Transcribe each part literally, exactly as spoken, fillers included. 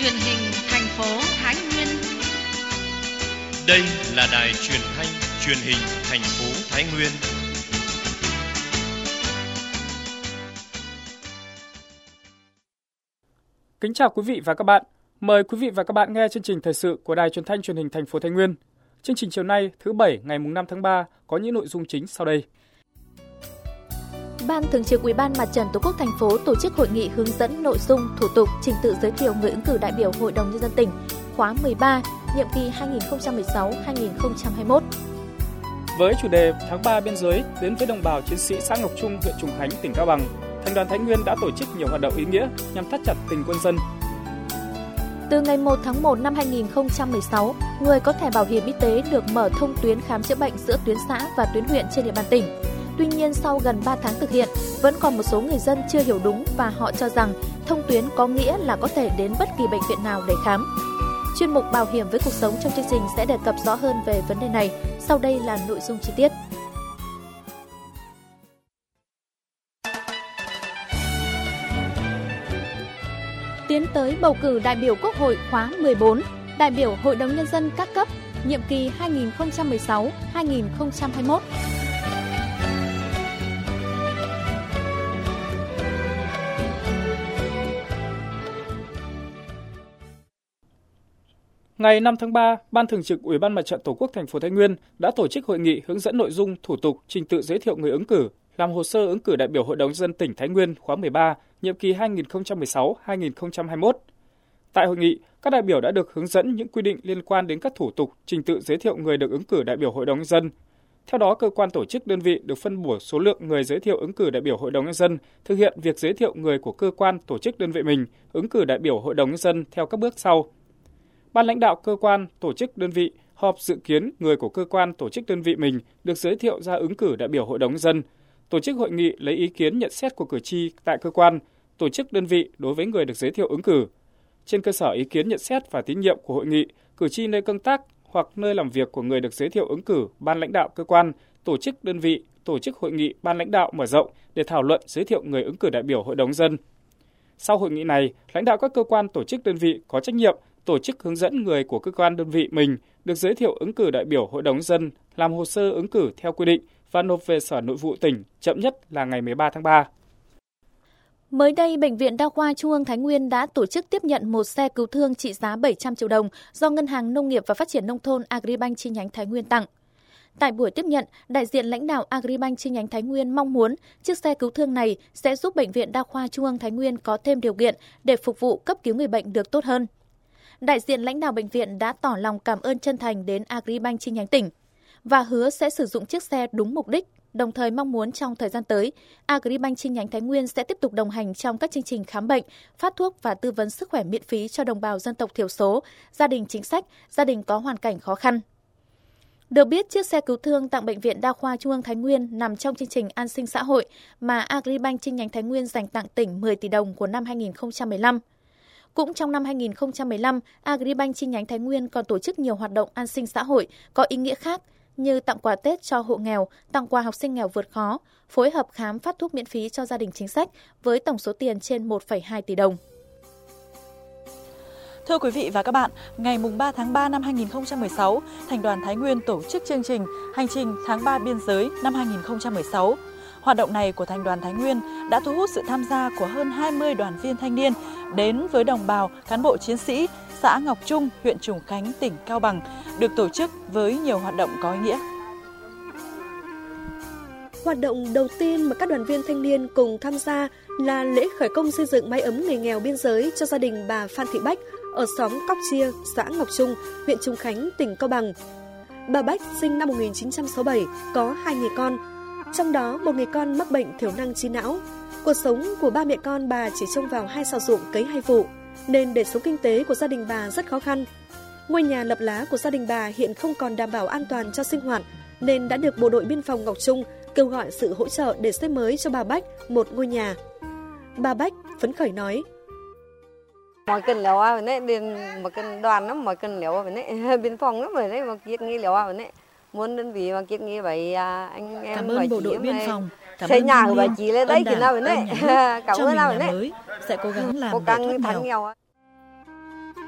truyền hình thành phố Thái Nguyên. Đây là đài truyền thanh truyền hình thành phố Thái Nguyên. Kính chào quý vị và các bạn. Mời quý vị và các bạn nghe chương trình thời sự của đài truyền thanh truyền hình thành phố Thái Nguyên. Chương trình chiều nay thứ Bảy ngày năm tháng ba có những nội dung chính sau đây. Ban Thường trực Ủy ban Mặt trận Tổ quốc thành phố tổ chức hội nghị hướng dẫn nội dung, thủ tục, trình tự giới thiệu người ứng cử đại biểu Hội đồng Nhân dân tỉnh khóa mười ba, nhiệm kỳ hai nghìn không trăm mười sáu đến hai nghìn không trăm hai mươi mốt. Với chủ đề tháng ba biên giới đến với đồng bào chiến sĩ xã Ngọc Trung, huyện Trùng Khánh, tỉnh Cao Bằng, Thành đoàn Thái Nguyên đã tổ chức nhiều hoạt động ý nghĩa nhằm thắt chặt tình quân dân. Từ ngày một tháng một năm hai nghìn không trăm mười sáu, người có thẻ bảo hiểm y tế được mở thông tuyến khám chữa bệnh giữa tuyến xã và tuyến huyện trên địa bàn tỉnh. Tuy nhiên, sau gần ba tháng thực hiện, vẫn còn một số người dân chưa hiểu đúng và họ cho rằng thông tuyến có nghĩa là có thể đến bất kỳ bệnh viện nào để khám. Chuyên mục Bảo hiểm với cuộc sống trong chương trình sẽ đề cập rõ hơn về vấn đề này. Sau đây là nội dung chi tiết. Tiến tới bầu cử đại biểu Quốc hội khóa mười bốn, đại biểu Hội đồng Nhân dân các cấp, nhiệm kỳ hai nghìn không trăm mười sáu đến hai nghìn không trăm hai mươi mốt. Ngày năm tháng ba, Ban Thường trực Ủy ban Mặt trận Tổ quốc thành phố Thái Nguyên đã tổ chức hội nghị hướng dẫn nội dung, thủ tục, trình tự giới thiệu người ứng cử, làm hồ sơ ứng cử đại biểu Hội đồng Nhân dân tỉnh Thái Nguyên khóa mười ba, nhiệm kỳ hai nghìn không trăm mười sáu đến hai nghìn không trăm hai mươi mốt. Tại hội nghị, các đại biểu đã được hướng dẫn những quy định liên quan đến các thủ tục, trình tự giới thiệu người được ứng cử đại biểu Hội đồng Nhân dân. Theo đó, cơ quan tổ chức đơn vị được phân bổ số lượng người giới thiệu ứng cử đại biểu Hội đồng Nhân dân, thực hiện việc giới thiệu người của cơ quan tổ chức đơn vị mình ứng cử đại biểu Hội đồng Nhân dân theo các bước sau. Ban lãnh đạo cơ quan, tổ chức đơn vị họp dự kiến người của cơ quan tổ chức đơn vị mình được giới thiệu ra ứng cử đại biểu Hội đồng Nhân dân, tổ chức hội nghị lấy ý kiến nhận xét của cử tri tại cơ quan, tổ chức đơn vị đối với người được giới thiệu ứng cử. Trên cơ sở ý kiến nhận xét và tín nhiệm của hội nghị, cử tri nơi công tác hoặc nơi làm việc của người được giới thiệu ứng cử, ban lãnh đạo cơ quan, tổ chức đơn vị tổ chức hội nghị ban lãnh đạo mở rộng để thảo luận giới thiệu người ứng cử đại biểu Hội đồng Nhân dân. Sau hội nghị này, lãnh đạo các cơ quan tổ chức đơn vị có trách nhiệm tổ chức hướng dẫn người của cơ quan đơn vị mình được giới thiệu ứng cử đại biểu Hội đồng Nhân dân làm hồ sơ ứng cử theo quy định và nộp về Sở Nội vụ tỉnh chậm nhất là ngày mười ba tháng ba. Mới đây, Bệnh viện Đa khoa Trung ương Thái Nguyên đã tổ chức tiếp nhận một xe cứu thương trị giá bảy trăm triệu đồng do Ngân hàng Nông nghiệp và Phát triển Nông thôn Agribank chi nhánh Thái Nguyên tặng. Tại buổi tiếp nhận, đại diện lãnh đạo Agribank chi nhánh Thái Nguyên mong muốn chiếc xe cứu thương này sẽ giúp Bệnh viện Đa khoa Trung ương Thái Nguyên có thêm điều kiện để phục vụ cấp cứu người bệnh được tốt hơn. Đại diện lãnh đạo bệnh viện đã tỏ lòng cảm ơn chân thành đến Agribank chi nhánh tỉnh và hứa sẽ sử dụng chiếc xe đúng mục đích, đồng thời mong muốn trong thời gian tới, Agribank chi nhánh Thái Nguyên sẽ tiếp tục đồng hành trong các chương trình khám bệnh, phát thuốc và tư vấn sức khỏe miễn phí cho đồng bào dân tộc thiểu số, gia đình chính sách, gia đình có hoàn cảnh khó khăn. Được biết, chiếc xe cứu thương tặng Bệnh viện Đa khoa Trung ương Thái Nguyên nằm trong chương trình an sinh xã hội mà Agribank chi nhánh Thái Nguyên dành tặng tỉnh mười tỷ đồng của năm hai nghìn không trăm mười lăm. Cũng trong năm hai nghìn không trăm mười lăm, Agribank chi nhánh Thái Nguyên còn tổ chức nhiều hoạt động an sinh xã hội có ý nghĩa khác như tặng quà Tết cho hộ nghèo, tặng quà học sinh nghèo vượt khó, phối hợp khám phát thuốc miễn phí cho gia đình chính sách với tổng số tiền trên một phẩy hai tỷ đồng. Thưa quý vị và các bạn, ngày ba tháng ba năm hai nghìn không trăm mười sáu, Thành đoàn Thái Nguyên tổ chức chương trình Hành trình tháng ba biên giới năm hai nghìn không trăm mười sáu. Hoạt động này của Thành đoàn Thái Nguyên đã thu hút sự tham gia của hơn hai mươi đoàn viên thanh niên đến với đồng bào, cán bộ chiến sĩ, xã Ngọc Trung, huyện Trùng Khánh, tỉnh Cao Bằng, được tổ chức với nhiều hoạt động có ý nghĩa. Hoạt động đầu tiên mà các đoàn viên thanh niên cùng tham gia là lễ khởi công xây dựng mái ấm người nghèo biên giới cho gia đình bà Phan Thị Bách ở xóm Cóc Chia, xã Ngọc Trung, huyện Trùng Khánh, tỉnh Cao Bằng. Bà Bách sinh năm một nghìn chín trăm sáu mươi bảy, có hai người con, trong đó một người con mắc bệnh thiểu năng trí não. Cuộc sống của ba mẹ con bà chỉ trông vào hai sào ruộng cấy hai vụ, nên đời sống kinh tế của gia đình bà rất khó khăn. Ngôi nhà lập lá của gia đình bà hiện không còn đảm bảo an toàn cho sinh hoạt, nên đã được Bộ đội Biên phòng Ngọc Trung kêu gọi sự hỗ trợ để xây mới cho bà Bách một ngôi nhà. Bà Bách phấn khởi nói: mọi cần liều à vậy đấy, mọi cần đoàn lắm, mọi cần liều vậy đấy, biên phòng lắm vậy đấy, mà kiệt nghi liều à vậy đấy, muốn đơn vị mà kiệt nghi vậy anh em. Cảm ơn Bộ đội Biên phòng, cảm xây ơn nhà của bà chị lên đấy, ơn nào vậy đấy, cảm ơn nào vậy đấy, mới sẽ cố gắng làm cố để gắng thoát thắng nghèo. nghèo.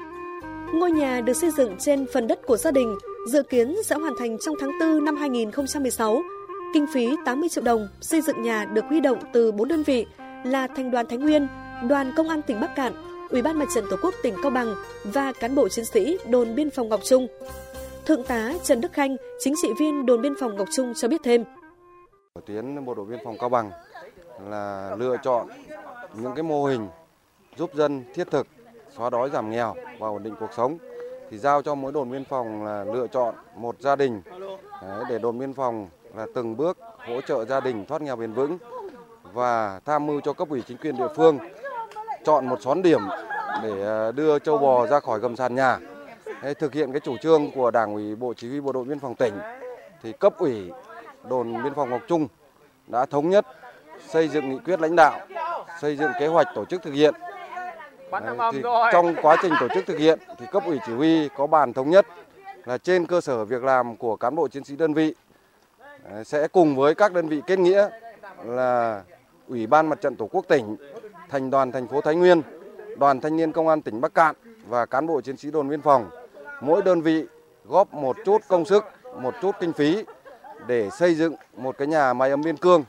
Ngôi nhà được xây dựng trên phần đất của gia đình, dự kiến sẽ hoàn thành trong tháng tư năm hai nghìn không trăm mười sáu. Kinh phí tám mươi triệu đồng, xây dựng nhà được huy động từ bốn đơn vị là Thành đoàn Thái Nguyên, Đoàn Công an tỉnh Bắc Kạn, Ủy ban Mặt trận Tổ quốc tỉnh Cao Bằng và cán bộ chiến sĩ đồn biên phòng Ngọc Trung. Thượng tá Trần Đức Khanh, chính trị viên đồn biên phòng Ngọc Trung cho biết thêm. Tuyến bộ đội biên phòng Cao Bằng là lựa chọn những cái mô hình giúp dân thiết thực, xóa đói giảm nghèo và ổn định cuộc sống, thì giao cho mỗi đồn biên phòng là lựa chọn một gia đình để đồn biên phòng là từng bước hỗ trợ gia đình thoát nghèo bền vững và tham mưu cho cấp ủy chính quyền địa phương chọn một xóm điểm để đưa trâu bò ra khỏi gầm sàn nhà. Thực hiện cái chủ trương của Đảng ủy Bộ Chỉ huy Bộ đội Biên phòng tỉnh, thì cấp ủy đồn biên phòng Ngọc Trung đã thống nhất xây dựng nghị quyết lãnh đạo, xây dựng kế hoạch tổ chức thực hiện. Thì trong quá trình tổ chức thực hiện thì cấp ủy chỉ huy có bàn thống nhất là trên cơ sở việc làm của cán bộ chiến sĩ đơn vị sẽ cùng với các đơn vị kết nghĩa là Ủy ban Mặt trận Tổ quốc tỉnh, Thành đoàn thành phố Thái Nguyên, Đoàn Thanh niên Công an tỉnh Bắc Kạn và cán bộ chiến sĩ đồn biên phòng, mỗi đơn vị góp một chút công sức, một chút kinh phí để xây dựng một cái nhà mái ấm biên cương.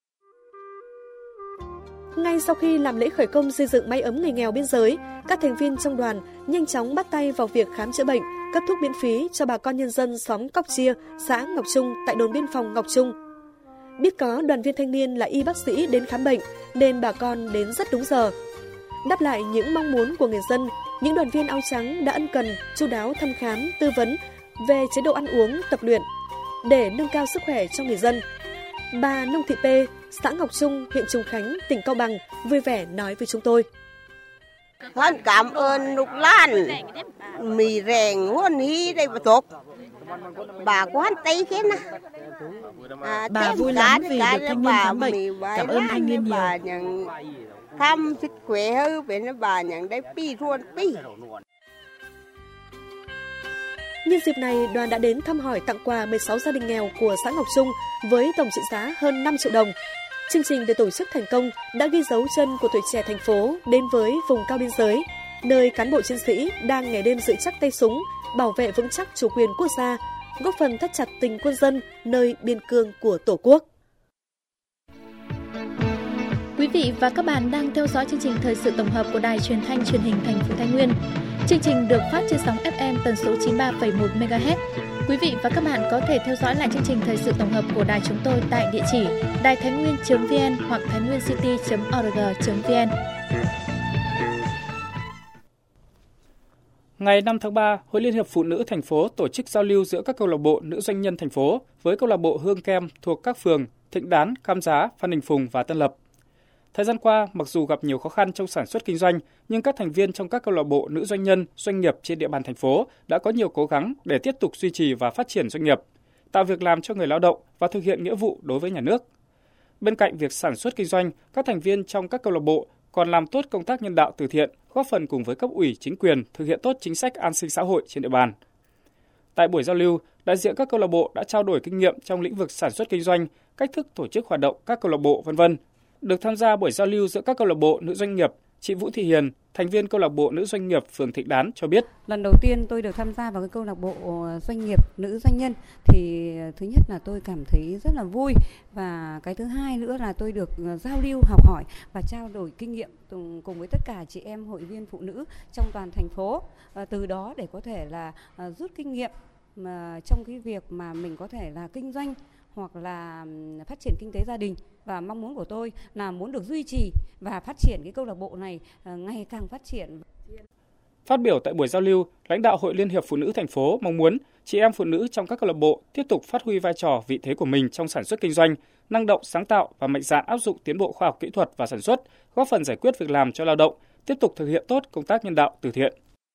Ngay sau khi làm lễ khởi công xây dựng mái ấm người nghèo biên giới, các thành viên trong đoàn nhanh chóng bắt tay vào việc khám chữa bệnh, cấp thuốc miễn phí cho bà con nhân dân xóm Cóc Chia, xã Ngọc Trung tại đồn biên phòng Ngọc Trung. Biết có đoàn viên thanh niên là y bác sĩ đến khám bệnh nên bà con đến rất đúng giờ. Đáp lại những mong muốn của người dân, những đoàn viên áo trắng đã ân cần, chu đáo thăm khám, tư vấn về chế độ ăn uống, tập luyện để nâng cao sức khỏe cho người dân. Bà Nông Thị P, xã Ngọc Trung, huyện Trùng Khánh, tỉnh Cao Bằng vui vẻ nói với chúng tôi. Con cảm ơn Lục Lan, mì rèn huân hí đây mà tốt. Bà quan tay thế nè. À, bà vui lắm vì được thanh niên khám bệnh. Cảm ơn thanh niên nhiều. Bà nhận thăm sức khỏe hơn, về nó bà nhận đấy pi ruột pi. Nhân dịp này, đoàn đã đến thăm hỏi tặng quà mười sáu gia đình nghèo của xã Ngọc Trung với tổng trị giá hơn năm triệu đồng. Chương trình được tổ chức thành công đã ghi dấu chân của tuổi trẻ thành phố đến với vùng cao biên giới, nơi cán bộ chiến sĩ đang ngày đêm giữ chắc tay súng, bảo vệ vững chắc chủ quyền quốc gia, góp phần thắt chặt tình quân dân nơi biên cương của Tổ quốc. Quý vị và các bạn đang theo dõi chương trình thời sự tổng hợp của Đài Truyền thanh Truyền hình thành phố Thái Nguyên. Chương trình được phát trên sóng ép em tần số chín mươi ba phẩy một mê ga héc. Quý vị và các bạn có thể theo dõi lại chương trình thời sự tổng hợp của đài chúng tôi tại địa chỉ đài thái nguyên chấm vn hoặc thái nguyên city chấm org chấm vn. Ngày năm tháng ba, Hội Liên hiệp Phụ nữ thành phố tổ chức giao lưu giữa các câu lạc bộ nữ doanh nhân thành phố với câu lạc bộ Hương Kem thuộc các phường Thịnh Đán, Cam Giá, Phan Đình Phùng và Tân Lập. Thời gian qua, mặc dù gặp nhiều khó khăn trong sản xuất kinh doanh, nhưng các thành viên trong các câu lạc bộ nữ doanh nhân, doanh nghiệp trên địa bàn thành phố đã có nhiều cố gắng để tiếp tục duy trì và phát triển doanh nghiệp, tạo việc làm cho người lao động và thực hiện nghĩa vụ đối với nhà nước. Bên cạnh việc sản xuất kinh doanh, các thành viên trong các câu lạc bộ còn làm tốt công tác nhân đạo từ thiện, góp phần cùng với cấp ủy, chính quyền thực hiện tốt chính sách an sinh xã hội trên địa bàn. Tại buổi giao lưu, đại diện các câu lạc bộ đã trao đổi kinh nghiệm trong lĩnh vực sản xuất kinh doanh, cách thức tổ chức hoạt động các câu lạc bộ, vân vân. Được tham gia buổi giao lưu giữa các câu lạc bộ nữ doanh nghiệp, chị Vũ Thị Hiền, thành viên câu lạc bộ nữ doanh nghiệp phường Thịnh Đán cho biết. Lần đầu tiên tôi được tham gia vào cái câu lạc bộ doanh nghiệp nữ doanh nhân thì thứ nhất là tôi cảm thấy rất là vui, và cái thứ hai nữa là tôi được giao lưu, học hỏi và trao đổi kinh nghiệm cùng với tất cả chị em hội viên phụ nữ trong toàn thành phố, từ đó để có thể là rút kinh nghiệm mà trong cái việc mà mình có thể là kinh doanh hoặc là phát triển kinh tế gia đình. Và mong muốn của tôi là muốn được duy trì và phát triển cái câu lạc bộ này ngày càng phát triển. Phát biểu tại buổi giao lưu, lãnh đạo Hội Liên hiệp Phụ nữ thành phố mong muốn chị em phụ nữ trong các câu lạc bộ tiếp tục phát huy vai trò, vị thế của mình trong sản xuất kinh doanh, năng động, sáng tạo và mạnh dạn áp dụng tiến bộ khoa học kỹ thuật và sản xuất, góp phần giải quyết việc làm cho lao động, tiếp tục thực hiện tốt công tác nhân đạo từ thiện.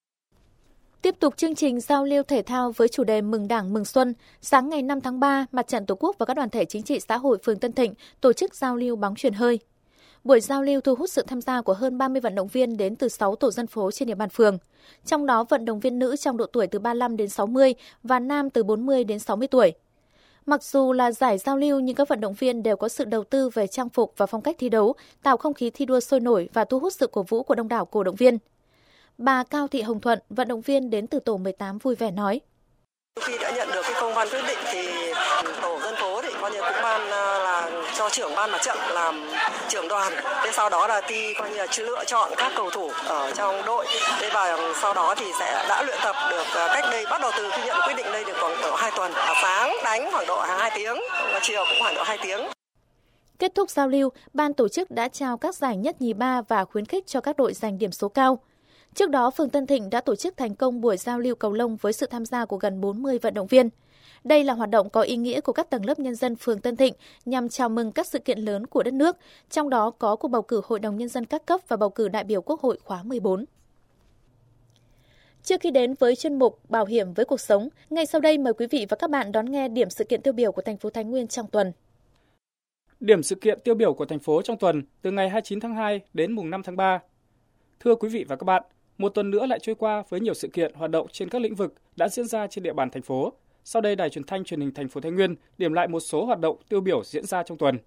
Tiếp tục chương trình giao lưu thể thao với chủ đề Mừng Đảng, Mừng Xuân, sáng ngày năm tháng ba, Mặt trận Tổ quốc và các đoàn thể chính trị xã hội phường Tân Thịnh tổ chức giao lưu bóng chuyền hơi. Buổi giao lưu thu hút sự tham gia của hơn ba mươi vận động viên đến từ sáu tổ dân phố trên địa bàn phường. Trong đó, vận động viên nữ trong độ tuổi từ ba mươi lăm đến sáu mươi và nam từ bốn mươi đến sáu mươi tuổi. Mặc dù là giải giao lưu nhưng các vận động viên đều có sự đầu tư về trang phục và phong cách thi đấu, tạo không khí thi đua sôi nổi và thu hút sự cổ vũ của đông đảo cổ động viên. Bà Cao Thị Hồng Thuận, vận động viên đến từ tổ mười tám vui vẻ nói. Khi đã nhận được cái công văn quyết định thì tổ dân phố thì coi như cũng ban là cho trưởng ban mặt trận làm trưởng đoàn. Thế sau đó là ti coi như là lựa chọn các cầu thủ ở trong đội. Thế và sau đó thì sẽ đã luyện tập được cách đây bắt đầu từ khi nhận quyết định đây được khoảng độ hai tuần. Sáng đánh khoảng độ hai tiếng, và chiều cũng khoảng độ hai tiếng. Kết thúc giao lưu, ban tổ chức đã trao các giải nhất nhì ba và khuyến khích cho các đội giành điểm số cao. Trước đó, phường Tân Thịnh đã tổ chức thành công buổi giao lưu cầu lông với sự tham gia của gần bốn mươi vận động viên. Đây là hoạt động có ý nghĩa của các tầng lớp nhân dân phường Tân Thịnh nhằm chào mừng các sự kiện lớn của đất nước, trong đó có cuộc bầu cử Hội đồng Nhân dân các cấp và bầu cử đại biểu Quốc hội khóa mười bốn. Trước khi đến với chuyên mục Bảo hiểm với cuộc sống, ngay sau đây mời quý vị và các bạn đón nghe điểm sự kiện tiêu biểu của thành phố Thái Nguyên trong tuần. Điểm sự kiện tiêu biểu của thành phố trong tuần từ ngày hai mươi chín tháng hai đến mùng năm tháng ba. Thưa quý vị và các bạn, một tuần nữa lại trôi qua với nhiều sự kiện hoạt động trên các lĩnh vực đã diễn ra trên địa bàn thành phố. Sau đây, Đài Truyền thanh Truyền hình thành phố Thái Nguyên điểm lại một số hoạt động tiêu biểu diễn ra trong tuần.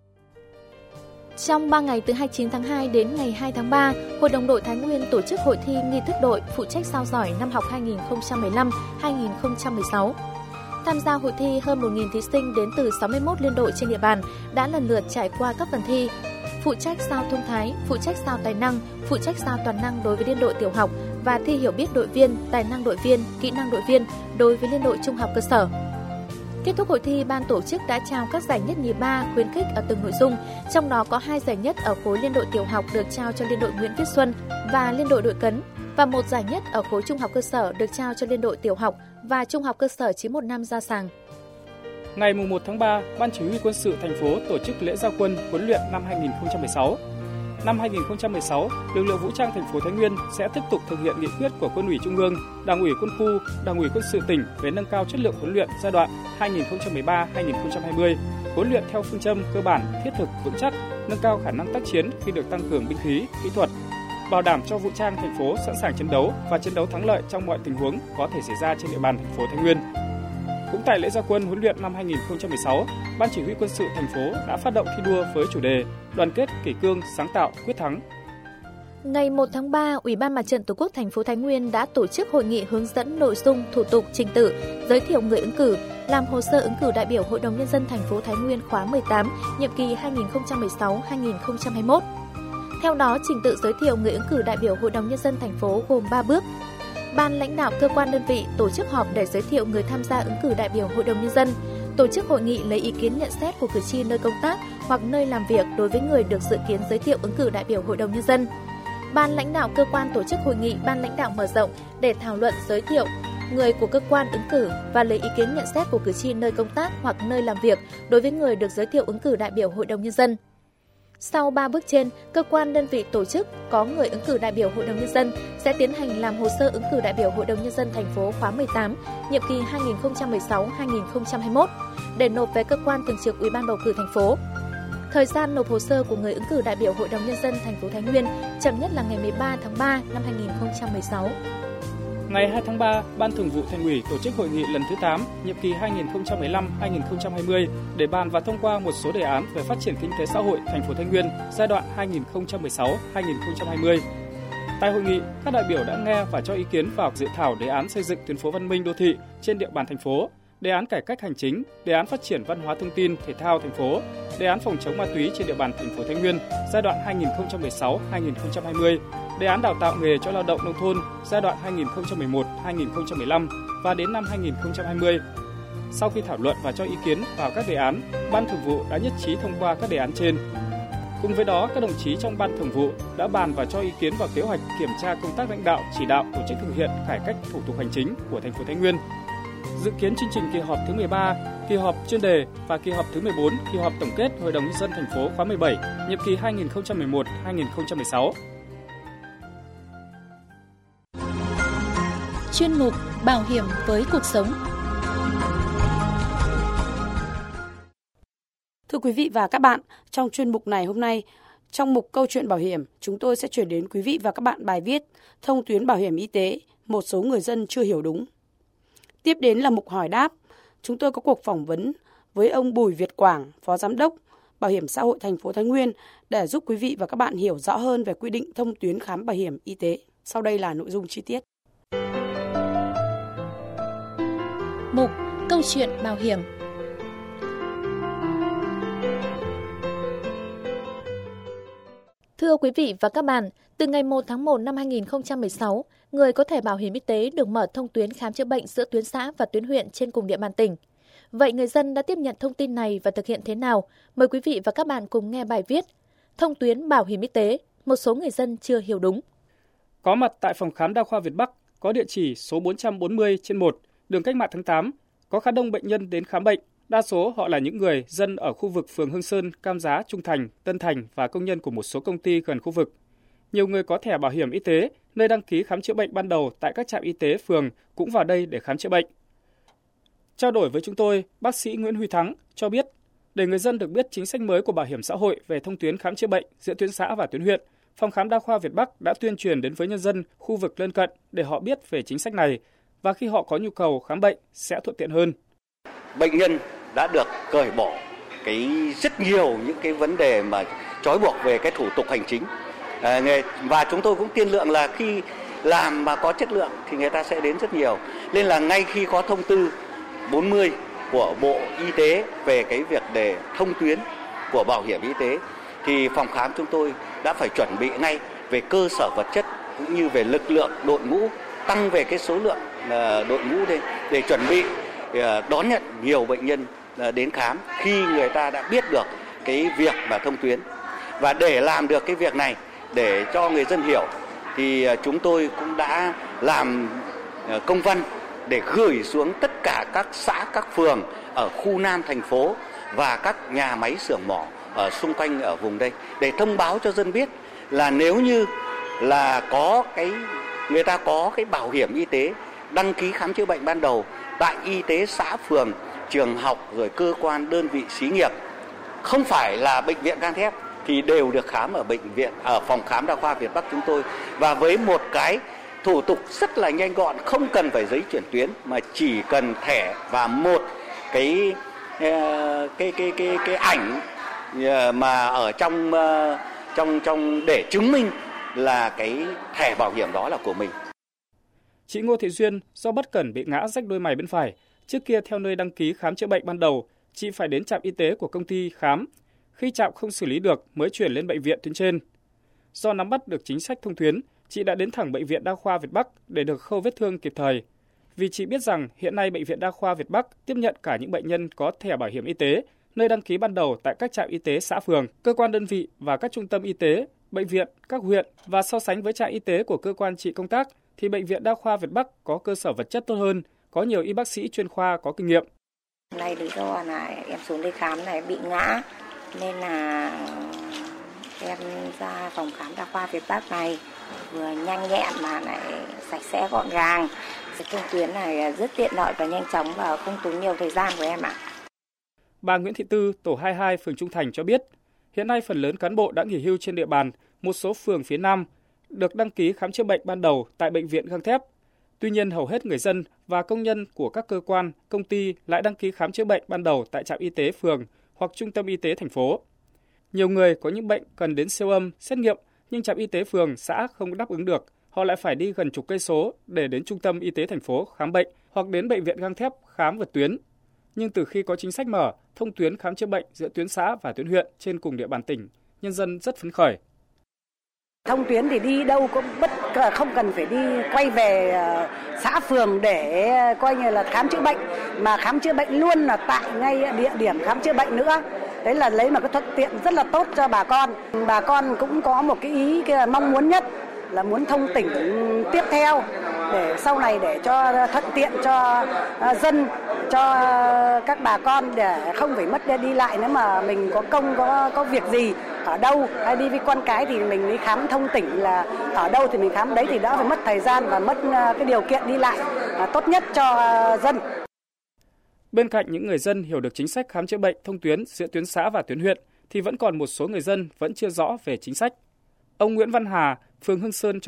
Trong ba ngày từ hai mươi chín tháng hai đến ngày hai tháng ba, Hội đồng đội Thái Nguyên tổ chức hội thi nghi thức đội phụ trách sao giỏi năm học hai nghìn không trăm mười lăm hai nghìn không trăm mười sáu. Tham gia hội thi, hơn một nghìn thí sinh đến từ sáu mươi mốt liên đội trên địa bàn đã lần lượt trải qua các phần thi. Phụ trách sao thông thái, phụ trách sao tài năng, phụ trách sao toàn năng đối với liên đội tiểu học và thi hiểu biết đội viên, tài năng đội viên, kỹ năng đội viên đối với liên đội trung học cơ sở. Kết thúc hội thi, ban tổ chức đã trao các giải nhất nhì ba khuyến khích ở từng nội dung, trong đó có hai giải nhất ở khối liên đội tiểu học được trao cho liên đội Nguyễn Viết Xuân và liên đội đội Cấn, và một giải nhất ở khối trung học cơ sở được trao cho liên đội tiểu học và trung học cơ sở chín một năm Gia Sàng. Ngày mùng một tháng ba, Ban Chỉ huy Quân sự thành phố tổ chức lễ giao quân huấn luyện năm hai nghìn không trăm mười sáu. Năm hai nghìn không trăm mười sáu, lực lượng vũ trang thành phố Thái Nguyên sẽ tiếp tục thực hiện nghị quyết của Quân ủy Trung ương, Đảng ủy Quân khu, Đảng ủy Quân sự tỉnh về nâng cao chất lượng huấn luyện giai đoạn hai nghìn không trăm mười ba đến hai nghìn không trăm hai mươi, huấn luyện theo phương châm cơ bản, thiết thực, vững chắc, nâng cao khả năng tác chiến khi được tăng cường binh khí, kỹ thuật, bảo đảm cho vũ trang thành phố sẵn sàng chiến đấu và chiến đấu thắng lợi trong mọi tình huống có thể xảy ra trên địa bàn thành phố Thái Nguyên. Cũng tại lễ giao quân huấn luyện năm hai nghìn không trăm mười sáu, Ban Chỉ huy Quân sự thành phố đã phát động thi đua với chủ đề Đoàn kết, kỷ cương, sáng tạo, quyết thắng. Ngày một tháng ba, Ủy ban Mặt trận Tổ quốc thành phố Thái Nguyên đã tổ chức hội nghị hướng dẫn nội dung, thủ tục, trình tự, giới thiệu người ứng cử, làm hồ sơ ứng cử đại biểu Hội đồng Nhân dân thành phố Thái Nguyên khóa mười tám, nhiệm kỳ hai nghìn không trăm mười sáu đến hai nghìn không trăm hai mươi mốt. Theo đó, trình tự giới thiệu người ứng cử đại biểu Hội đồng Nhân dân thành phố gồm ba bước. Ban lãnh đạo cơ quan đơn vị tổ chức họp để giới thiệu người tham gia ứng cử đại biểu Hội đồng Nhân dân, tổ chức hội nghị lấy ý kiến nhận xét của cử tri nơi công tác hoặc nơi làm việc đối với người được dự kiến giới thiệu ứng cử đại biểu Hội đồng Nhân dân. Ban lãnh đạo cơ quan tổ chức hội nghị ban lãnh đạo mở rộng để thảo luận giới thiệu người của cơ quan ứng cử và lấy ý kiến nhận xét của cử tri nơi công tác hoặc nơi làm việc đối với người được giới thiệu ứng cử đại biểu Hội đồng Nhân dân. Sau ba bước trên, cơ quan đơn vị tổ chức có người ứng cử đại biểu Hội đồng Nhân dân sẽ tiến hành làm hồ sơ ứng cử đại biểu Hội đồng Nhân dân thành phố khóa mười tám, nhiệm kỳ hai nghìn không trăm mười sáu đến hai nghìn không trăm hai mươi mốt để nộp về cơ quan thường trực Ủy ban bầu cử thành phố. Thời gian nộp hồ sơ của người ứng cử đại biểu Hội đồng Nhân dân thành phố Thái Nguyên chậm nhất là ngày mười ba tháng ba năm hai nghìn không trăm mười sáu. Ngày hai tháng ba, Ban Thường vụ Thành ủy tổ chức hội nghị lần thứ tám, nhiệm kỳ hai nghìn không trăm mười lăm đến hai nghìn không trăm hai mươi để bàn và thông qua một số đề án về phát triển kinh tế xã hội thành phố Thái Nguyên giai đoạn hai nghìn không trăm mười sáu đến hai nghìn không trăm hai mươi. Tại hội nghị, các đại biểu đã nghe và cho ý kiến vào dự thảo đề án xây dựng tuyến phố văn minh đô thị trên địa bàn thành phố, đề án cải cách hành chính, đề án phát triển văn hóa thông tin, thể thao thành phố, đề án phòng chống ma túy trên địa bàn thành phố Thái Nguyên giai đoạn hai nghìn không trăm mười sáu đến hai nghìn không trăm hai mươi, đề án đào tạo nghề cho lao động nông thôn giai đoạn hai nghìn không trăm mười một đến hai nghìn không trăm mười lăm và đến năm hai nghìn không trăm hai mươi. Sau khi thảo luận và cho ý kiến vào các đề án, Ban Thường vụ đã nhất trí thông qua các đề án trên. Cùng với đó, các đồng chí trong Ban Thường vụ đã bàn và cho ý kiến vào kế hoạch kiểm tra công tác lãnh đạo, chỉ đạo tổ chức thực hiện cải cách thủ tục hành chính của thành phố Thái Nguyên. Dự kiến chương trình kỳ họp thứ mười ba, kỳ họp chuyên đề và kỳ họp thứ mười bốn, kỳ họp tổng kết Hội đồng Nhân dân thành phố khóa mười bảy, nhiệm kỳ hai nghìn không trăm mười một đến hai nghìn không trăm mười sáu. Chuyên mục Bảo hiểm với cuộc sống. Thưa quý vị và các bạn, trong chuyên mục này hôm nay, trong mục Câu chuyện bảo hiểm, chúng tôi sẽ chuyển đến quý vị và các bạn bài viết Thông tuyến bảo hiểm y tế, một số người dân chưa hiểu đúng. Tiếp đến là mục hỏi đáp, chúng tôi có cuộc phỏng vấn với ông Bùi Việt Quảng, Phó Giám đốc Bảo hiểm xã hội thành phố Thái Nguyên để giúp quý vị và các bạn hiểu rõ hơn về quy định thông tuyến khám bảo hiểm y tế. Sau đây là nội dung chi tiết. Mục Câu chuyện bảo hiểm. Thưa quý vị và các bạn, từ ngày một tháng một năm hai nghìn không trăm mười sáu, người có thẻ bảo hiểm y tế được mở thông tuyến khám chữa bệnh giữa tuyến xã và tuyến huyện trên cùng địa bàn tỉnh. Vậy người dân đã tiếp nhận thông tin này và thực hiện thế nào? Mời quý vị và các bạn cùng nghe bài viết Thông tuyến bảo hiểm y tế, một số người dân chưa hiểu đúng. Có mặt tại phòng khám đa khoa Việt Bắc, có địa chỉ số bốn trăm bốn mươi trên một, đường Cách mạng tháng tám, có khá đông bệnh nhân đến khám bệnh. Đa số họ là những người dân ở khu vực phường Hương Sơn, Cam Giá, Trung Thành, Tân Thành và công nhân của một số công ty gần khu vực. Nhiều người có thẻ bảo hiểm y tế, nơi đăng ký khám chữa bệnh ban đầu tại các trạm y tế phường cũng vào đây để khám chữa bệnh. Trao đổi với chúng tôi, bác sĩ Nguyễn Huy Thắng cho biết, để người dân được biết chính sách mới của Bảo hiểm xã hội về thông tuyến khám chữa bệnh giữa tuyến xã và tuyến huyện, Phòng khám đa khoa Việt Bắc đã tuyên truyền đến với nhân dân khu vực lân cận để họ biết về chính sách này và khi họ có nhu cầu khám bệnh sẽ thuận tiện hơn. Bệnh nhân đã được cởi bỏ cái rất nhiều những cái vấn đề mà trói buộc về cái thủ tục hành chính. À, và chúng tôi cũng tiên lượng là khi làm mà có chất lượng thì người ta sẽ đến rất nhiều. Nên là ngay khi có thông tư bốn mươi của Bộ Y tế về cái việc để thông tuyến của bảo hiểm y tế thì phòng khám chúng tôi đã phải chuẩn bị ngay về cơ sở vật chất cũng như về lực lượng đội ngũ, tăng về cái số lượng đội ngũ đây để chuẩn bị đón nhận nhiều bệnh nhân đến khám khi người ta đã biết được cái việc mà thông tuyến. Và để làm được cái việc này để cho người dân hiểu thì chúng tôi cũng đã làm công văn để gửi xuống tất cả các xã, các phường ở khu Nam thành phố và các nhà máy xưởng mỏ ở xung quanh ở vùng đây để thông báo cho dân biết là nếu như là có cái người ta có cái bảo hiểm y tế đăng ký khám chữa bệnh ban đầu tại y tế xã, phường, trường học rồi cơ quan đơn vị xí nghiệp, không phải là bệnh viện gang thép thì đều được khám ở bệnh viện ở phòng khám đa khoa Việt Bắc chúng tôi, và với một cái thủ tục rất là nhanh gọn, không cần phải giấy chuyển tuyến mà chỉ cần thẻ và một cái cái cái cái cái ảnh mà ở trong trong trong để chứng minh là cái thẻ bảo hiểm đó là của mình. Chị Ngô Thị Duyên do bất cẩn bị ngã rách đôi mày bên phải. Trước kia theo nơi đăng ký khám chữa bệnh ban đầu, chị phải đến trạm y tế của công ty khám. Khi trạm không xử lý được mới chuyển lên bệnh viện tuyến trên. Do nắm bắt được chính sách thông tuyến, chị đã đến thẳng bệnh viện đa khoa Việt Bắc để được khâu vết thương kịp thời. Vì chị biết rằng hiện nay bệnh viện đa khoa Việt Bắc tiếp nhận cả những bệnh nhân có thẻ bảo hiểm y tế, nơi đăng ký ban đầu tại các trạm y tế xã phường, cơ quan đơn vị và các trung tâm y tế, bệnh viện, các huyện, và so sánh với trạm y tế của cơ quan chị công tác thì bệnh viện đa khoa Việt Bắc có cơ sở vật chất tốt hơn, có nhiều y bác sĩ chuyên khoa có kinh nghiệm. Này lý do là em xuống đây khám này bị ngã nên là em ra phòng khám đa khoa Việt Bắc này vừa nhanh nhẹn mà lại sạch sẽ gọn gàng. Cái thông tuyến này rất tiện lợi và nhanh chóng và không tốn nhiều thời gian của em ạ. Bà Nguyễn Thị Tư, tổ hai mươi hai, phường Trung Thành cho biết, hiện nay phần lớn cán bộ đã nghỉ hưu trên địa bàn, một số phường phía Nam được đăng ký khám chữa bệnh ban đầu tại bệnh viện gang thép. Tuy nhiên, hầu hết người dân và công nhân của các cơ quan, công ty lại đăng ký khám chữa bệnh ban đầu tại trạm y tế phường hoặc trung tâm y tế thành phố. Nhiều người có những bệnh cần đến siêu âm, xét nghiệm, nhưng trạm y tế phường, xã không đáp ứng được. Họ lại phải đi gần chục cây số để đến trung tâm y tế thành phố khám bệnh hoặc đến bệnh viện gang thép khám vượt tuyến. Nhưng từ khi có chính sách mở, thông tuyến khám chữa bệnh giữa tuyến xã và tuyến huyện trên cùng địa bàn tỉnh, nhân dân rất phấn khởi. Thông tuyến thì đi đâu cũng bất không cần phải đi quay về xã phường để coi như là khám chữa bệnh, mà khám chữa bệnh luôn là tại ngay địa điểm khám chữa bệnh nữa. Đấy là lấy một cái thuận tiện rất là tốt cho bà con. Bà con cũng có một cái ý cái mong muốn nhất là muốn thông tỉnh tiếp theo để sau này để cho thuận tiện cho dân, cho các bà con để không phải mất đi lại nếu mà mình có công có có việc gì ở đâu hay đi với con cái thì mình đi khám thông tỉnh là ở đâu thì mình khám đấy thì đỡ phải mất thời gian và mất cái điều kiện đi lại tốt nhất cho dân. Bên cạnh những người dân hiểu được chính sách khám chữa bệnh thông tuyến giữa tuyến xã và tuyến huyện thì vẫn còn một số người dân vẫn chưa rõ về chính sách. Ông Nguyễn Văn Hà, phường Hương Sơn cho biết.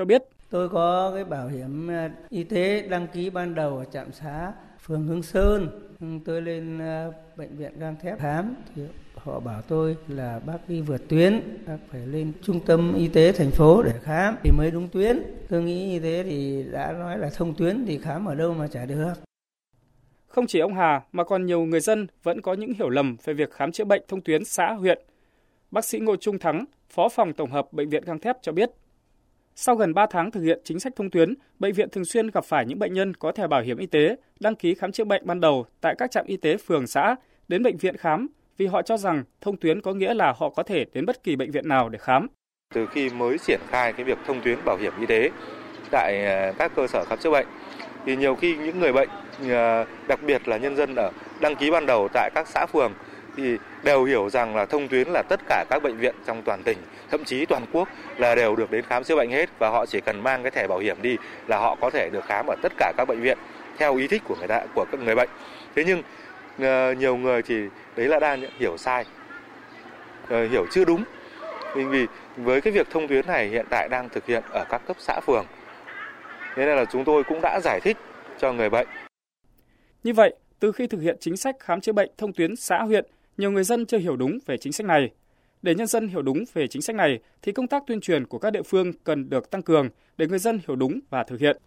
Tôi có cái bảo hiểm y tế đăng ký ban đầu ở trạm xá phường Hương Sơn. Tôi lên bệnh viện Gang Thép khám thì họ bảo tôi là bác đi vượt tuyến, bác phải lên trung tâm y tế thành phố để khám thì mới đúng tuyến. Tôi nghĩ như thế thì đã nói là thông tuyến thì khám ở đâu mà chả được. Không chỉ ông Hà mà còn nhiều người dân vẫn có những hiểu lầm về việc khám chữa bệnh thông tuyến xã huyện. Bác sĩ Ngô Trung Thắng, Phó phòng tổng hợp Bệnh viện Gang Thép cho biết, sau gần ba tháng thực hiện chính sách thông tuyến, bệnh viện thường xuyên gặp phải những bệnh nhân có thẻ bảo hiểm y tế đăng ký khám chữa bệnh ban đầu tại các trạm y tế phường xã đến bệnh viện khám vì họ cho rằng thông tuyến có nghĩa là họ có thể đến bất kỳ bệnh viện nào để khám. Từ khi mới triển khai cái việc thông tuyến bảo hiểm y tế tại các cơ sở khám chữa bệnh thì nhiều khi những người bệnh, đặc biệt là nhân dân ở đăng ký ban đầu tại các xã phường thì đều hiểu rằng là thông tuyến là tất cả các bệnh viện trong toàn tỉnh, thậm chí toàn quốc là đều được đến khám chữa bệnh hết, và họ chỉ cần mang cái thẻ bảo hiểm đi là họ có thể được khám ở tất cả các bệnh viện theo ý thích của người ta, của các người bệnh. Thế nhưng uh, nhiều người thì đấy là đang hiểu sai, uh, hiểu chưa đúng. Vì với cái việc thông tuyến này hiện tại đang thực hiện ở các cấp xã phường, thế nên là chúng tôi cũng đã giải thích cho người bệnh. Như vậy, từ khi thực hiện chính sách khám chữa bệnh thông tuyến xã huyện, nhiều người dân chưa hiểu đúng về chính sách này. Để nhân dân hiểu đúng về chính sách này thì công tác tuyên truyền của các địa phương cần được tăng cường để người dân hiểu đúng và thực hiện.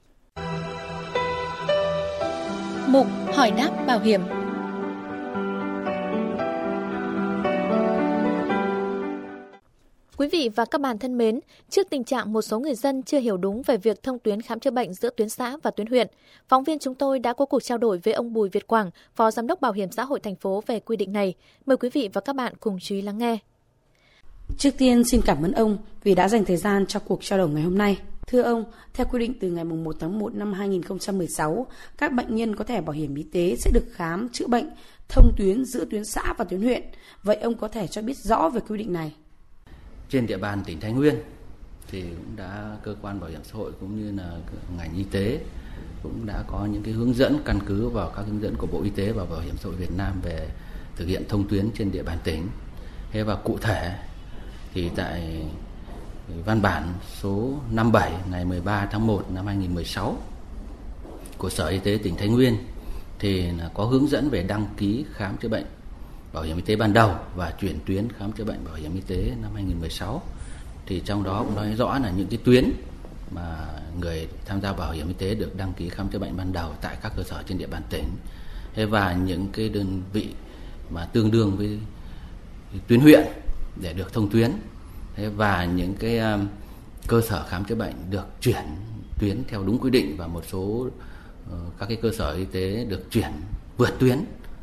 Mục hỏi đáp bảo hiểm. Quý vị và các bạn thân mến, trước tình trạng một số người dân chưa hiểu đúng về việc thông tuyến khám chữa bệnh giữa tuyến xã và tuyến huyện, phóng viên chúng tôi đã có cuộc trao đổi với ông Bùi Việt Quảng, Phó Giám đốc Bảo hiểm xã hội thành phố về quy định này. Mời quý vị và các bạn cùng chú ý lắng nghe. Trước tiên xin cảm ơn ông vì đã dành thời gian cho cuộc trao đổi ngày hôm nay. Thưa ông, theo quy định từ ngày mùng một tháng một năm hai nghìn không trăm mười sáu, các bệnh nhân có thẻ bảo hiểm y tế sẽ được khám chữa bệnh thông tuyến giữa tuyến xã và tuyến huyện. Vậy ông có thể cho biết rõ về quy định này? Trên địa bàn tỉnh Thái Nguyên thì cũng đã cơ quan bảo hiểm xã hội cũng như là ngành y tế cũng đã có những cái hướng dẫn căn cứ vào các hướng dẫn của Bộ Y tế và Bảo hiểm xã hội Việt Nam về thực hiện thông tuyến trên địa bàn tỉnh. Thế và cụ thể thì tại văn bản số năm mươi bảy ngày mười ba tháng một năm hai nghìn không trăm mười sáu của Sở Y tế tỉnh Thái Nguyên thì là có hướng dẫn về đăng ký khám chữa bệnh bảo hiểm y tế ban đầu và chuyển tuyến khám chữa bệnh bảo hiểm y tế năm hai nghìn không trăm mười sáu. Thì trong đó cũng nói rõ là những cái tuyến mà người tham gia bảo hiểm y tế được đăng ký khám chữa bệnh ban đầu tại các cơ sở trên địa bàn tỉnh. Và những cái đơn vị mà tương đương với tuyến huyện để được thông tuyến. Và những cái cơ sở khám chữa bệnh được chuyển tuyến theo đúng quy định, và một số các cái cơ sở y tế được chuyển vượt tuyến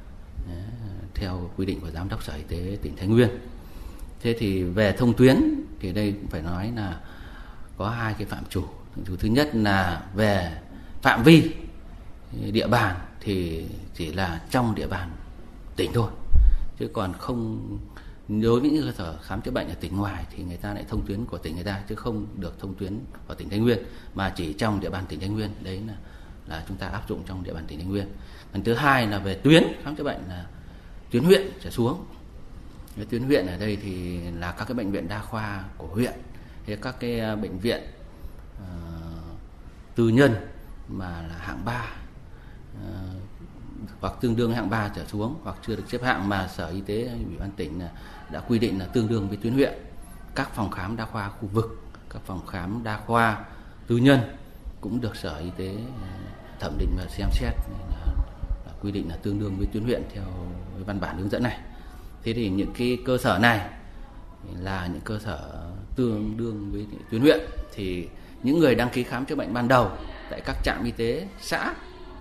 theo quy định của Giám đốc Sở Y tế tỉnh Thái Nguyên. Thế thì về thông tuyến thì đây cũng phải nói là có hai cái phạm chủ. Chủ thứ nhất là về phạm vi địa bàn thì chỉ là trong địa bàn tỉnh thôi, chứ còn không đối với những cơ sở khám chữa bệnh ở tỉnh ngoài thì người ta lại thông tuyến của tỉnh người ta, chứ không được thông tuyến vào tỉnh Thái Nguyên, mà chỉ trong địa bàn tỉnh Thái Nguyên. Đấy là là chúng ta áp dụng trong địa bàn tỉnh Thái Nguyên. Phần thứ hai là về tuyến khám chữa bệnh là tuyến huyện trở xuống. Cái tuyến huyện ở đây thì là các cái bệnh viện đa khoa của huyện, thì các cái bệnh viện uh, tư nhân mà là hạng ba uh, hoặc tương đương hạng ba trở xuống, hoặc chưa được xếp hạng mà Sở Y tế Ủy ban tỉnh đã quy định là tương đương với tuyến huyện. Các phòng khám đa khoa khu vực, các phòng khám đa khoa tư nhân cũng được Sở Y tế thẩm định và xem xét là, là quy định là tương đương với tuyến huyện theo văn bản hướng dẫn này. Thế thì những cái cơ sở này là những cơ sở tương đương với tuyến huyện, thì những người đăng ký khám chữa bệnh ban đầu tại các trạm y tế xã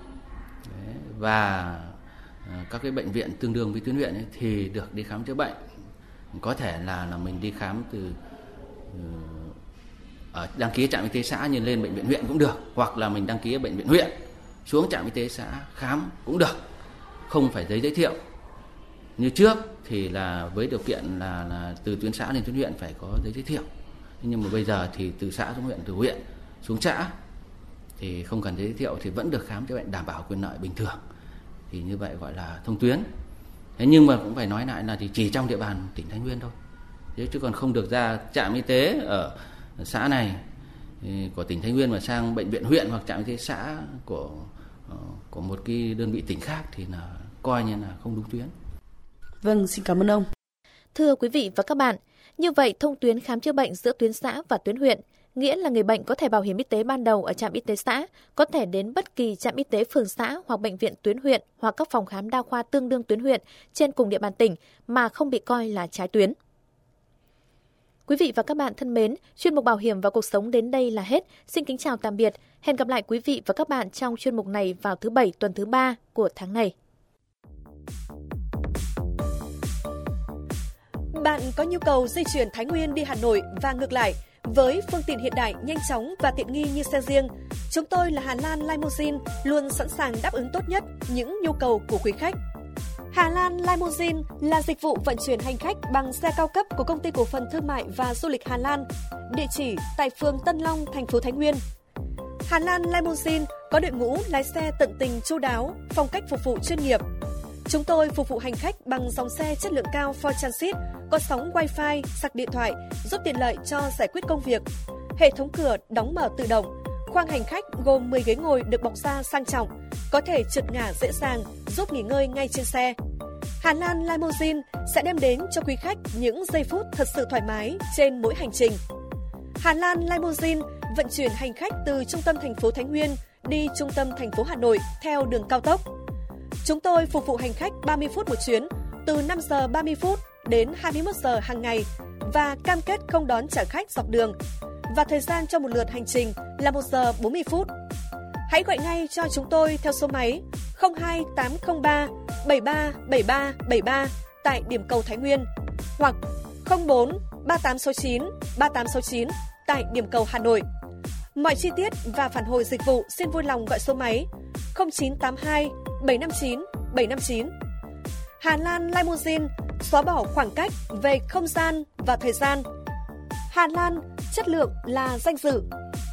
và các cái bệnh viện tương đương với tuyến huyện ấy, thì được đi khám chữa bệnh. Có thể là là mình đi khám từ ở đăng ký trạm y tế xã nhưng lên bệnh viện huyện cũng được, hoặc là mình đăng ký ở bệnh viện huyện xuống trạm y tế xã khám cũng được, không phải giấy giới thiệu. Như trước thì là với điều kiện là, là từ tuyến xã lên tuyến huyện phải có giấy giới thiệu, nhưng mà bây giờ thì từ xã xuống huyện, từ huyện xuống xã thì không cần giấy giới thiệu thì vẫn được khám chữa bệnh đảm bảo quyền lợi bình thường. Thì như vậy gọi là thông tuyến. Thế nhưng mà cũng phải nói lại là thì chỉ trong địa bàn tỉnh Thái Nguyên thôi, chứ còn không được ra trạm y tế ở xã này của tỉnh Thái Nguyên mà sang bệnh viện huyện hoặc trạm y tế xã của của một cái đơn vị tỉnh khác thì là coi như là không đúng tuyến. Vâng, xin cảm ơn ông. Thưa quý vị và các bạn, như vậy thông tuyến khám chữa bệnh giữa tuyến xã và tuyến huyện nghĩa là người bệnh có thẻ bảo hiểm y tế ban đầu ở trạm y tế xã, có thể đến bất kỳ trạm y tế phường xã hoặc bệnh viện tuyến huyện hoặc các phòng khám đa khoa tương đương tuyến huyện trên cùng địa bàn tỉnh mà không bị coi là trái tuyến. Quý vị và các bạn thân mến, chuyên mục Bảo hiểm và cuộc sống đến đây là hết. Xin kính chào tạm biệt. Hẹn gặp lại quý vị và các bạn trong chuyên mục này vào thứ Bảy tuần thứ ba của tháng này. Bạn có nhu cầu di chuyển Thái Nguyên đi Hà Nội và ngược lại với phương tiện hiện đại, nhanh chóng và tiện nghi như xe riêng, chúng tôi là Hà Lan Limousine luôn sẵn sàng đáp ứng tốt nhất những nhu cầu của quý khách. Hà Lan Limousine là dịch vụ vận chuyển hành khách bằng xe cao cấp của Công ty Cổ phần Thương mại và Du lịch Hà Lan, địa chỉ tại phường Tân Long, thành phố Thái Nguyên. Hà Lan Limousine có đội ngũ lái xe tận tình chu đáo, phong cách phục vụ chuyên nghiệp. Chúng tôi phục vụ hành khách bằng dòng xe chất lượng cao Ford Transit, có sóng Wi-Fi, sạc điện thoại, giúp tiện lợi cho giải quyết công việc. Hệ thống cửa đóng mở tự động. Khoang hành khách gồm mười ghế ngồi được bọc da sang trọng, có thể trượt ngả dễ dàng, giúp nghỉ ngơi ngay trên xe. Hà Lan Limousine sẽ đem đến cho quý khách những giây phút thật sự thoải mái trên mỗi hành trình. Hà Lan Limousine vận chuyển hành khách từ trung tâm thành phố Thái Nguyên đi trung tâm thành phố Hà Nội theo đường cao tốc. Chúng tôi phục vụ hành khách ba mươi phút một chuyến, từ năm giờ ba mươi phút đến hai mươi mốt giờ hàng ngày và cam kết không đón trả khách dọc đường. Và thời gian cho một lượt hành trình là một giờ bốn mươi phút. Hãy gọi ngay cho chúng tôi theo số máy không hai tám không ba bảy ba bảy ba bảy ba tại điểm cầu Thái Nguyên hoặc không bốn ba tám sáu chín ba tám sáu chín tại điểm cầu Hà Nội. Mọi chi tiết và phản hồi dịch vụ xin vui lòng gọi số máy không chín tám hai bảy năm chín bảy năm chín. Hà Lan Limousine xóa bỏ khoảng cách về không gian và thời gian. Hà Lan, chất lượng là danh dự.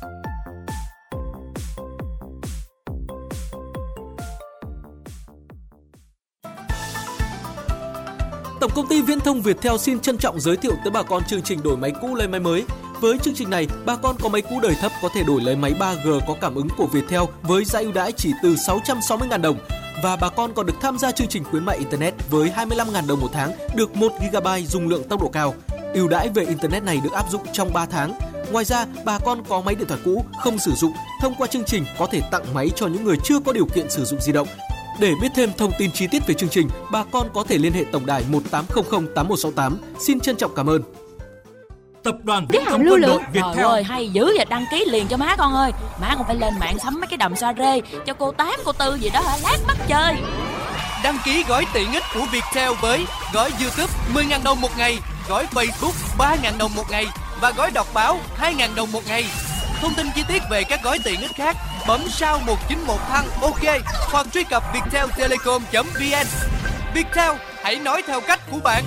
Tổng công ty Viễn thông Viettel xin trân trọng giới thiệu tới bà con chương trình đổi máy cũ lấy máy mới. Với chương trình này, bà con có máy cũ đời thấp có thể đổi lấy máy ba G có cảm ứng của Viettel với giá ưu đãi chỉ từ sáu trăm sáu mươi nghìn đồng. Và bà con còn được tham gia chương trình khuyến mại Internet với hai mươi lăm nghìn đồng một tháng, được một gi ga bai dung lượng tốc độ cao. Ưu đãi về Internet này được áp dụng trong ba tháng. Ngoài ra, bà con có máy điện thoại cũ không sử dụng, thông qua chương trình có thể tặng máy cho những người chưa có điều kiện sử dụng di động. Để biết thêm thông tin chi tiết về chương trình, bà con có thể liên hệ tổng đài một tám không không tám một sáu tám. Xin trân trọng cảm ơn. Tập đoàn Viễn thông Quân đội Viettel. Trời ơi, hay dữ vậy, đăng ký liền cho má con ơi. Má con phải lên mạng sắm mấy cái đầm sa rê cho cô Tám, cô Tư gì đó hả, lát mắt chơi. Đăng ký gói tiện ích của Viettel với gói YouTube mười nghìn đồng một ngày, gói Facebook ba nghìn đồng một ngày và gói đọc báo hai nghìn đồng một ngày. Thông tin chi tiết về các gói tiện ích khác bấm sao một chín một thăng OK hoặc truy cập vietteltelecom chấm vn. Viettel, hãy nói theo cách của bạn.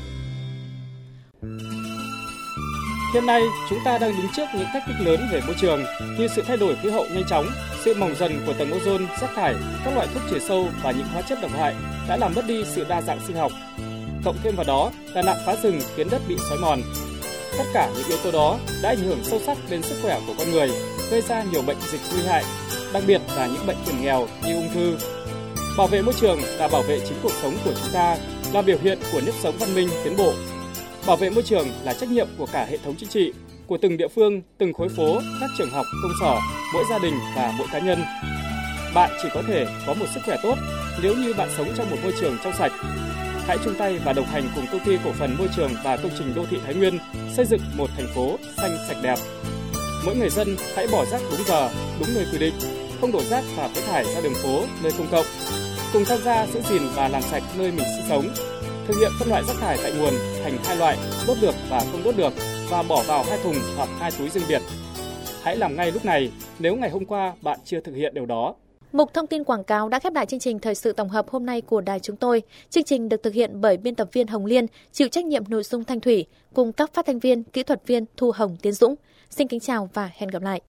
Hiện nay, chúng ta đang đứng trước những thách thức lớn về môi trường như sự thay đổi khí hậu nhanh chóng, sự mỏng dần của tầng ozone, rác thải, các loại thuốc trừ sâu và những hóa chất độc hại đã làm mất đi sự đa dạng sinh học. Cộng thêm vào đó là nạn phá rừng khiến đất bị xói mòn. Tất cả những yếu tố đó đã ảnh hưởng sâu sắc đến sức khỏe của con người, gây ra nhiều bệnh dịch nguy hại, đặc biệt là những bệnh hiểm nghèo như ung thư. Bảo vệ môi trường là bảo vệ chính cuộc sống của chúng ta, là biểu hiện của nếp sống văn minh tiến bộ. Bảo vệ môi trường là trách nhiệm của cả hệ thống chính trị, của từng địa phương, từng khối phố, các trường học, công sở, mỗi gia đình và mỗi cá nhân. Bạn chỉ có thể có một sức khỏe tốt nếu như bạn sống trong một môi trường trong sạch. Hãy chung tay và đồng hành cùng Công ty Cổ phần Môi trường và Công trình Đô thị Thái Nguyên xây dựng một thành phố xanh sạch đẹp. Mỗi người dân hãy bỏ rác đúng giờ, đúng nơi quy định, không đổ rác và phế thải ra đường phố, nơi công cộng. Cùng tham gia giữ gìn và làm sạch nơi mình sinh sống. Thực hiện phân loại rác thải tại nguồn thành hai loại, đốt được và không đốt được, và bỏ vào hai thùng hoặc hai túi riêng biệt. Hãy làm ngay lúc này nếu ngày hôm qua bạn chưa thực hiện điều đó. Mục thông tin quảng cáo đã khép lại chương trình thời sự tổng hợp hôm nay của đài chúng tôi. Chương trình được thực hiện bởi biên tập viên Hồng Liên, chịu trách nhiệm nội dung Thanh Thủy, cùng các phát thanh viên, kỹ thuật viên Thu Hồng, Tiến Dũng. Xin kính chào và hẹn gặp lại.